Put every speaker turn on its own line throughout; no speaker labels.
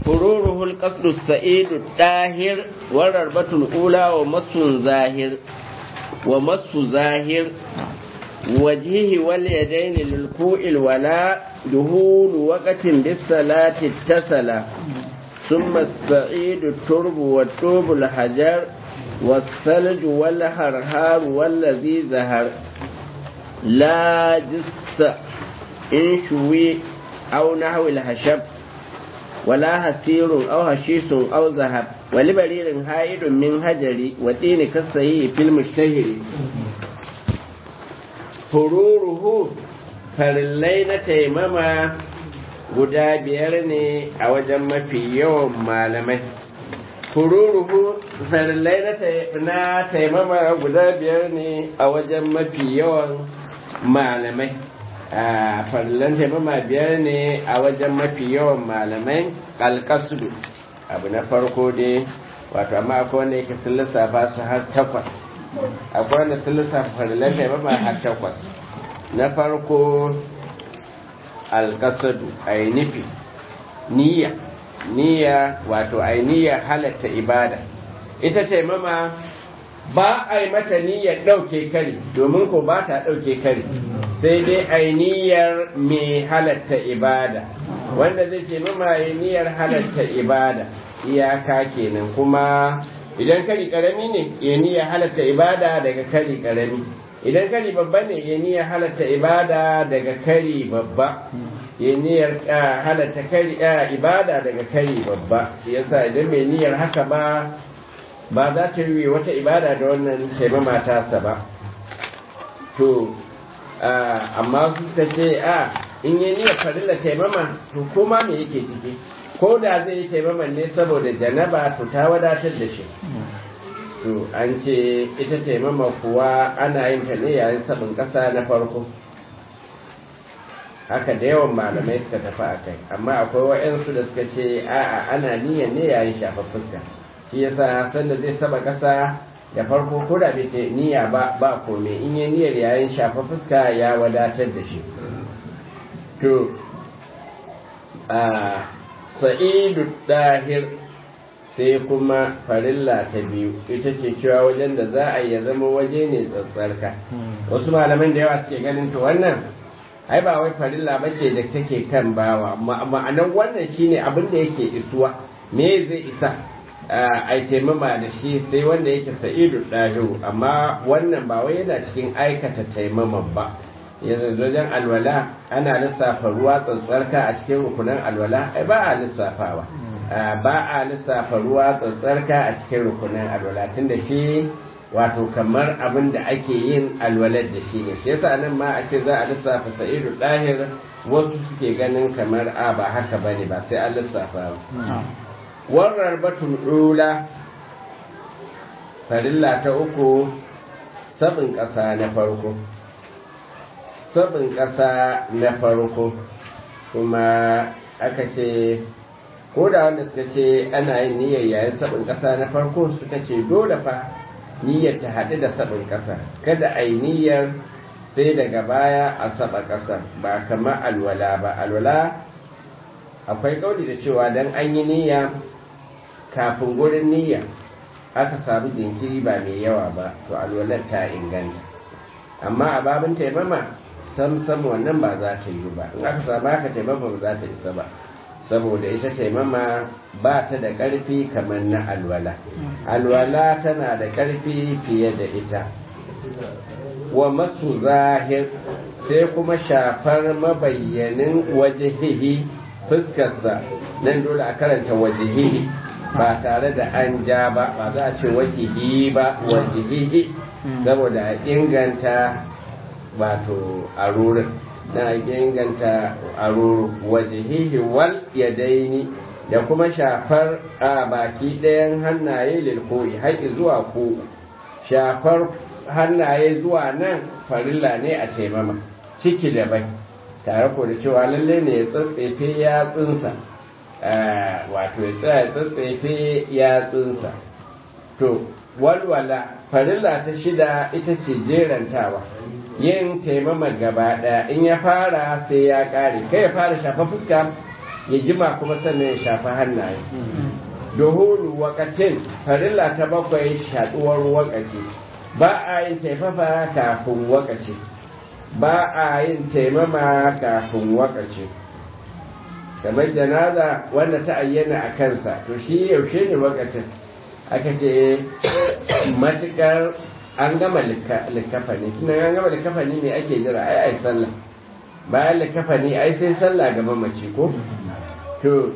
فروره القصد السعيد الطاهر والرغبة الأولى ومس ظاهر وجهه واليدين للكوء الولاء دهول وقت بالصلاة اتصل ثم السعيد الترب والطوب الحجر والثلج والهرهار والذي زهر لا جس إن شوي أو نحو الهشب ولا هسير أو هشيش أو ذهب ولبرير هائد من هجر ودين كالسيء في المشتهر fururuhu farillai na taimama guda biyar ne a wajen mafi yawan malamai fururuhu farillai na taimama guda biyar ne a wajen mafi yawan malamai farillan taimama biyar ne a wajen mafi yawan malamai alƙasudu abu na farko dai wato amma akwai wanda yake sun lissafa su har takwas akwai wanda sun lissafa farillan taimama har takwas na farko alƙasadu ainihi niyya wato ainihin halatta ibada ita taimama ba a yi mata niyyar ɗauke kari domin ko ba ta ɗauke kari sai dai ainihiyar mai halatta ibada wanda zai taimama niyyar halatta ibada iyaka kenan kuma idan kari karami ne ya niyyar halatta ibada daga kari karami idan kari babba ne ya niyyar halatta ibada daga kari babba ya niyyar halatta kari ibada daga kari babba yasa idan mai niyyar haka ba za ta yi wata ibada da wannan taimama tasa ba to amma suka ce in yi niyyar farilla taimama to kuma me yake ciki ko da zai yi taimama ne saboda janaba to ta wadatar da shi to an ce ita taimama kuwa ana yin ta ne yayin sabon kasa na farko haka da yawan malamai suka tafi a kai amma akwai wa'yansu da suka ce ana niyyar ne yayin shafa fuska shi yasa sanda zai saba kasa da farko ko da bai niyya ba komai in yi niyyar yayin shafa fuska ya wadatar da shi to sa'idu dahir sai kuma farilla ta biyu ita ce cewa wajen da za a yi ya zama waje ne tsatsarka wasu malaman da yawa suke ganin to wannan ai ba wai farilla ba ce da take kan bawa ma'anar wannan shine abin da yake isuwa me zai isa a taimama da shi sai wanda yake sa'idu dahiru amma wannan ba wai yana cikin aikata taimaman ba yanzu wajen alwala ana lissafa ruwa tsantsarka a cikin rukunan alwala ai ba a lissafawa ba a lissafa ruwa tsantsarka a cikin rukunan alwala tun da shi wato kamar abin da ake yin alwalar da shi ne shi yasa nan ma ake za a lissafa sa'idu dahir wasu suke ganin kamar ba haka bane ba sai an lissafa warar batun ɗula farilla ta uku sabin ƙasa na farko kuma aka ce ko da wanda suka ce ana yin niyyar yayin sabin ƙasa na farko suka ce dole fa niyyar ta haɗu da sabin ƙasa kada a yi niyyar sai daga baya a saba ƙasa ba kamar alwala ba alwala akwai ƙauli da cewa don an yi niyya kafin gurin niyya aka samu jinkiri ba mai yawa ba to alwalar ta inganta amma a babin taimama sam wannan ba za ta yi ba in aka samu haka taimama ba za ta isa ba saboda ita taimama ba ta da ƙarfi kamar na alwala alwala tana da ƙarfi fiye da ita wa masu zahir sai kuma shafar mabayyanin wajihihi fuskarsa nan dole a karanta wajihihi ba tare da an ja ba za a ce wajihi ba wajihihi saboda a inganta wato arurin na inganta aruru wajihihi wal yadaini da kuma shafar a baki ɗayan hannaye lilkoyi haƙi zuwa ko shafar hannaye zuwa nan farilla ne a taimama ciki da bai tare ko da cewa lalle ne ya tsatsefe yatsunsa wato ya tsaya tsatsefe yatsunsa to walwala farilla ta shida ita ce jerantawa yin taimama gaba ɗaya in ya fara sai ya ƙare kai ya fara shafa fuska ya jima kuma sannan ya shafi hannaye duhulu wakatin farilla ta bakwai shaduwar wakaci ba a yin taifafa kafin wakaci ba a yin taimama kafin wakaci kamar janaza wanda ta ayyana a kansa to shi yaushe ne wakacin aka ce matukar an gama likafani tunan an gama likafani ne ake jira ai sallah bayan likafani ai sai sallah gaba mace ko to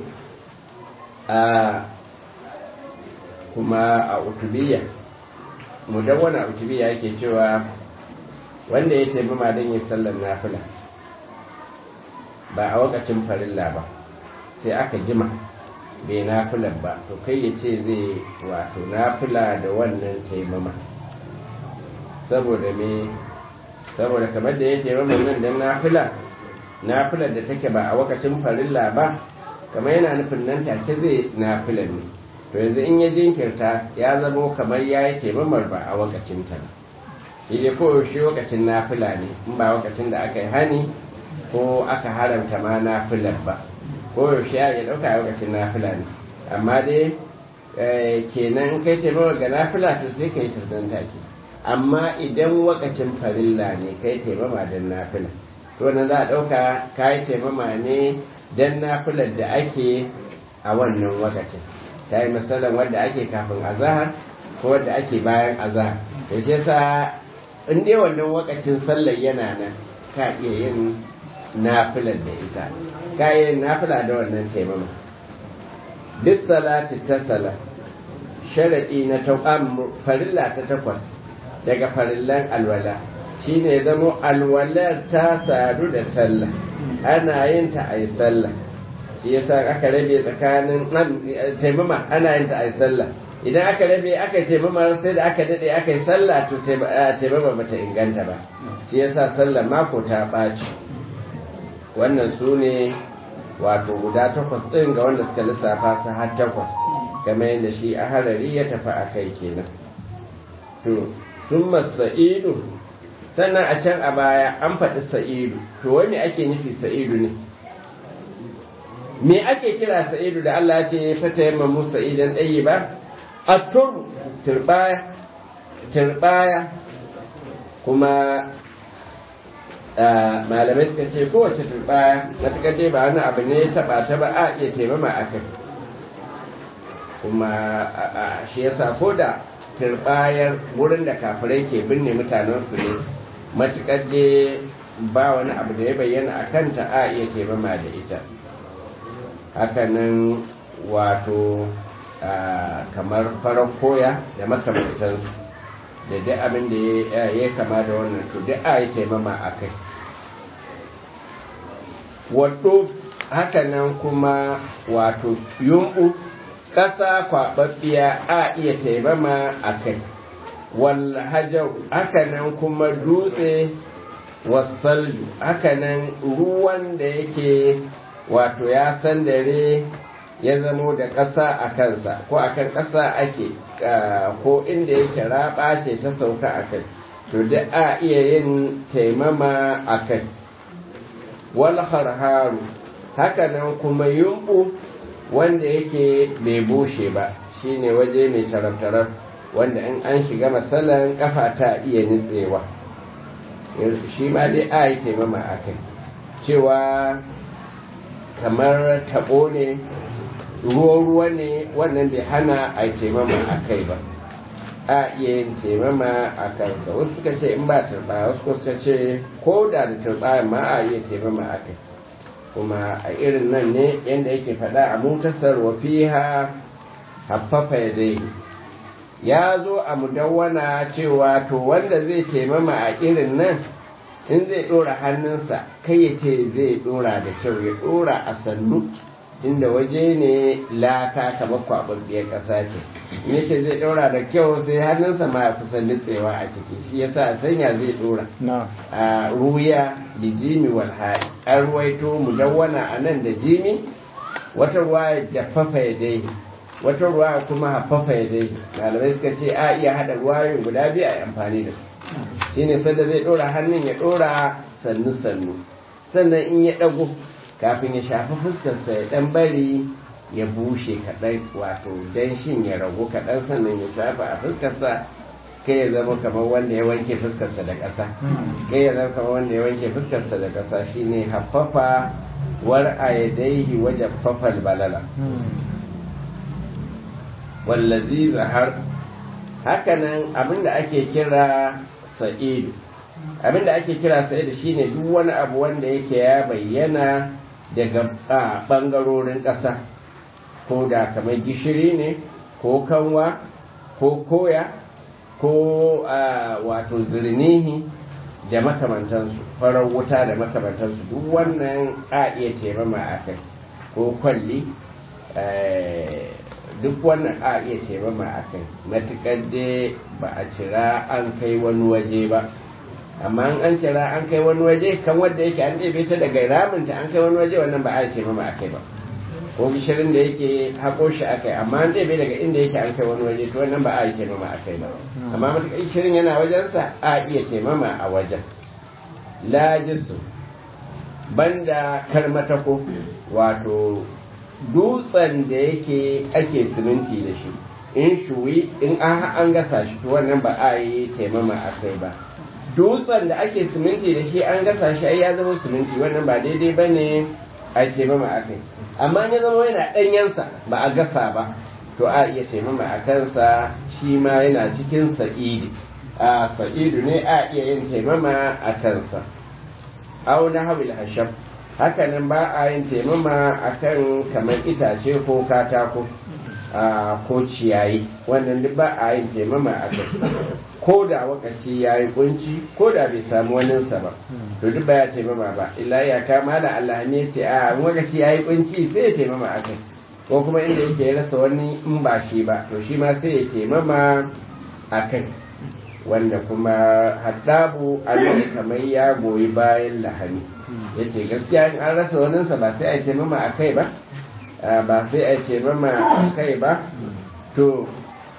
kuma a utubiya mudawwana utubiya yake cewa wanda ya taimama don yin sallar nafila ba a wakacin farilla ba sai aka jima bai nafilar ba to kai ya ce zai wato nafila da wannan taimama saboda me saboda kamar da ya taimama nan don nafilar da take ba a wakacin farilla ba kamar yana nufin nan take zai nafilar ne to yanzu in ya jinkirta ya zama kamar ya yi taimamar ba a wakacin ta shi dai ko shi wakacin nafila ne in ba wakacin da aka yi hani ko aka haramta ma nafilar ba ko yaushe ya dauka a wakacin nafila ne amma dai kenan kai taimamar ga nafila to sai ka yi tardan take amma idan wakacin farilla ne kai taimama don nafila to nan za a dauka ka yi taimama ne don nafilar da ake a wannan wakacin ta yi matsalan wadda ake kafin azahar ko wadda ake bayan azahar da shi sa in dai wannan wakacin sallar yana nan ka iya yin nafilar da ita ka iya yin nafila da wannan taimama duk salati ta sala sharaɗi na farilla ta takwas daga farillan alwala shine zamo alwalar ta sadu da sallah ana yin ta a yi sallah shi yasa aka rabe tsakanin taimama ana yin ta a yi sallah idan aka rabe aka yi taimama sai da aka daɗe aka yi sallah to taimama bata inganta ba shi yasa sallah mako ta ɓaci wannan su ne wato guda takwas ɗin ga wanda suka lissafa su har takwas kamar yadda shi a harari ya tafi a kai kenan to sun sa'idu sannan a can a baya an faɗi sa'idu to wani ake nufi sa'idu ne me ake kira sa'idu da Allah ya ce fata yamma mu sa'idan ɗayi ba a turbaya kuma malamai suka ce kowace turbaya matuƙar dai ba wani abu ne ya taɓa ta ba a iya taimama a kai kuma shi yasa ko da turbayar wurin da kafirai ke binne mutanensu ne matuƙar dai ba wani abu da ya bayyana a kanta a iya taimama da ita hakanan wato kamar farar koya da makamantansu da duk abin da ya kama da wannan to duk a yi taimama a kai wato hakanan kuma wato yumɓu ƙasa kwaɓaɓɓiya a iya taimama a kai wal hajar hakanan kuma dutse wasalju hakanan ruwan da yake wato ya sandare ya zamo da ƙasa a kansa ko a kan ƙasa ake ko inda yake raɓa ce ta sauka a kai to da a iya yin taimama a kai wal harharu hakanan kuma yumɓu wanda yake bai bushe ba shine waje mai tarar wanda in an shiga matsalan kafa ta iya nitsewa shi ma dai a yi taimama a kai cewa kamar taɓo ne ruwa ne wannan bai hana a yi taimama a kai ba a iya yin taimama a kansa wasu suka ce in ba turɓa wasu suka ce ko da da turɓa ma a iya taimama a kai kuma a irin nan ne yadda yake faɗa a mutasar wa fiha haffafa ya dai ya zo a mudawwana cewa to wanda zai taimama a irin nan in zai ɗora hannunsa kai ya ce zai ɗora da kyau ya ɗora a sannu inda waje ne laka kamar kwaɓaɓɓiyar ƙasa ce in yake zai ɗora da kyau sai hannunsa ma ya kusa nutsewa a ciki shi yasa a sanya zai ɗora a ruya da jimi wal haɗi an ruwaito mudawwana a nan da jimi wata ruwa jaffafa ya dai wata ruwa kuma haffafa ya dai malamai suka ce a iya haɗa ruwayoyin guda biyu a yi amfani da su shine sanda zai ɗora hannun ya ɗora sannu sannan in ya ɗago kafin ya shafi fuskarsa ya ɗan bari ya bushe kaɗan wato danshin ya ragu kaɗan sannan ya shafa a fuskarsa kai ya zama kamar wanda ya wanke fuskarsa da ƙasa kai ya zama kamar wanda ya wanke fuskarsa da ƙasa shine haffafa war a yadaihi wajen fafal balala wallazi zahar hakanan abinda ake kira sa'idu abinda ake kira sa'idu shine duk wani abu wanda yake ya bayyana daga bangarorin ƙasa ko da kamar gishiri ne ko kanwa ko koya ko wato zirnihi da makamantansu farar wuta da makamantansu duk wannan a iya taimama a kai ko kwalli duk wannan a iya taimama a kai matuƙar dai ba a cira an kai wani waje ba amma an cira an kai wani waje kan wanda yake an ɗebe ta daga raminta an kai wani waje wannan ba a taimama a kai ba ko gishirin da yake haƙo shi a kai amma an ɗebe daga inda yake an kai wani waje to wannan ba a yi taimama a kai ba amma matuƙar gishirin yana wajensa a iya taimama a wajen lajisu banda karmatako wato dutsen da yake ake siminti da shi in shuwi in an gasa shi to wannan ba a yi taimama a kai ba dutsen da ake siminti da shi an gasa shi ai ya zama siminti wannan ba daidai ba ne a yi taimama a kai amma ya zama yana ɗanyensa ba a gasa ba to a iya taimama a kansa shi ma yana cikin sa'idu sa'idu ne a iya yin taimama a kansa au na hawil hashab hakanan ba a yin taimama a kan kamar itace ko katako ko ciyayi wannan duk ba a yin taimama a kai ko da wakaci ya yi kunci ko da bai samu waninsa ba to duk ba ya taimama ba illa ya kama da Allah ne ce a wakaci ya yi kunci sai ya taimama a kai ko kuma inda yake ya rasa wani in ba shi ba to shi ma sai ya taimama a kai wanda kuma haddabu Allah kamar ya goyi bayan lahani yace gaskiya in an rasa waninsa ba sai a taimama a kai ba ba sai a taimama a kai ba to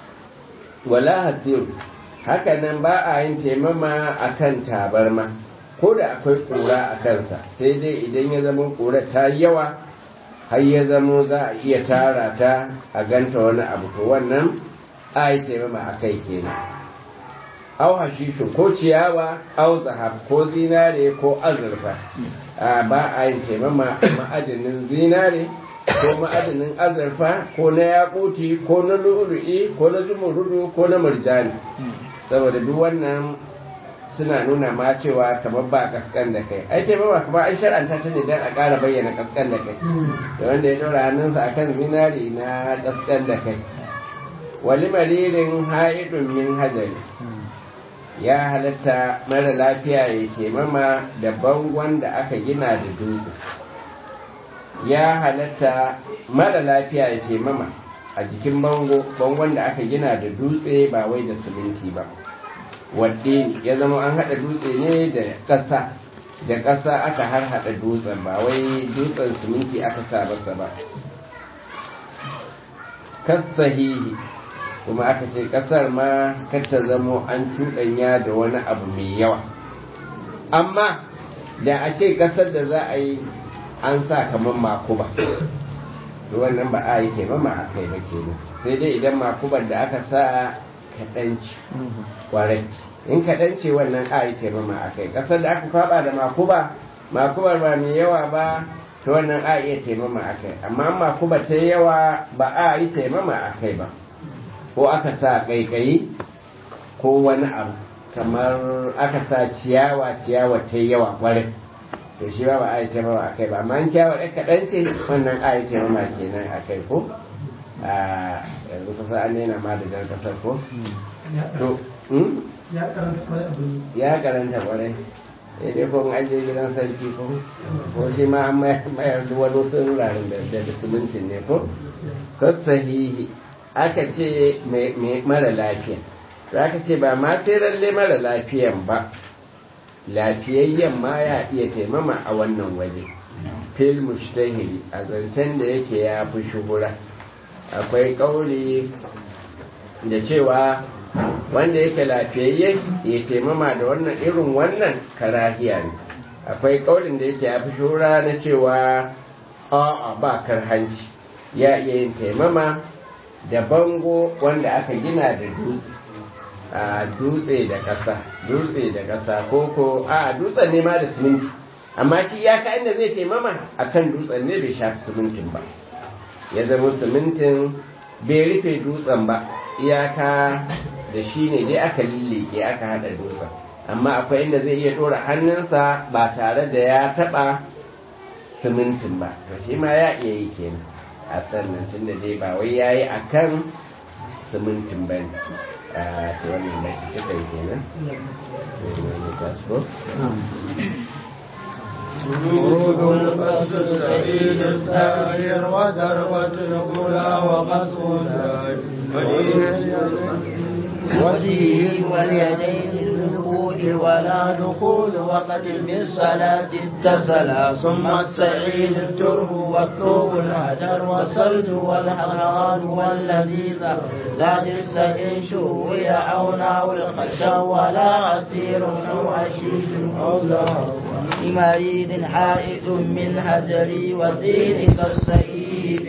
wala hasiru haka nan ba a yin taimama a kan tabarma ko da akwai ƙura a kansa sai dai idan ya zama ƙura ta yawa har ya zama za a iya tara ta a ganta wani abu to wannan a yi taimama a kai kenan au hashishu ko ciyawa au zahab ko zinare ko azurfa ba a yin taimama ma'adinin zinare ko ma'adinin azurfa ko na yakuti ko na lu'lu'i ko na zumurudu ko na murjani saboda duk wannan suna nuna ma cewa kamar ba kaskan da kai ai taimama kuma an shar'anta ta ne don a ƙara bayyana kaskan da kai da wanda ya ɗora hannunsa akan zinari na kaskan da kai wali maririn ha'idun min hajari ya halatta mara lafiya ya taimama da bangon da aka gina da dutse ya halatta mara lafiya ya taimama a jikin bangon da aka gina da dutse ba wai da siminti ba wadde ya zama an haɗa dutse ne da ƙasa aka har haɗa dutsen ba wai dutsen siminti aka sa masa ba kasahihi kuma aka ce ƙasar ma ta zamo an cuɗanya da wani abu mai yawa amma da a ce ƙasar da za a yi an sa kamar makuba wannan ba a yi taimama a kai ba kenan sai dai idan makubar da aka sa kaɗanci ƙwarai in kaɗanci wannan a yi taimama a kai ƙasar da aka kwaɓa da makubar ba mai yawa ba to wannan a iya taimama a kai amma makubar ta yawa ba a yi taimama a kai ba ko aka sa ƙaiƙayi ko wani abu kamar aka sa ciyawa ta yawa ƙwarai to shi ba a yi taimama a kai ba amma an ciyawa ɗan kaɗan ce wannan a yi taimama kenan a kai ko yanzu kusa an nena ma da jan ƙasar ko to ya karanta ƙwarai sai dai ko an je gidan sarki ko shi ma an mayar da wani wasu wuraren da simintin ne ko sahihi aka ce mara lafiya za ka ce ba ma sai lalle mara lafiyan ba lafiyayyen ma ya iya taimama a wannan waje fil mushtahili a zancen da yake ya fi shuhura akwai kauli da cewa wanda yake lafiyayye ya taimama da wannan irin wannan karahiya ne akwai kaulin da yake ya fi shura na cewa a'a ba karhanci ya iya yin taimama da bango wanda aka gina da dutse a dutse da ƙasa ko a dutsen ne ma da siminti amma shi ya ka inda zai taimama akan dutsen ne bai shafi simintin ba ya zama simintin bai rufe dutsen ba iyaka da shi ne dai aka lilleke aka hada dutsen amma akwai inda zai iya dora hannunsa ba tare da ya taba simintin ba to shi ma ya iya yi kenan a sannan tun da dai ba wai ya yi a kan simintin ba ne a ta wannan da ke kai kenan
ورود القصد السعيد السائر وذروة الغلا وقصد وجهه واليدين الركوع ولا دخول وقت بالصلاة اتصلا ثم السعيد الترب والثوب الهجر والثلج والحرار واللذيذ لا السعيد شوي أو ناو الخشا ولا عسير أو عشيش أو زهر مريض حائط من هجري وزين كالسعيد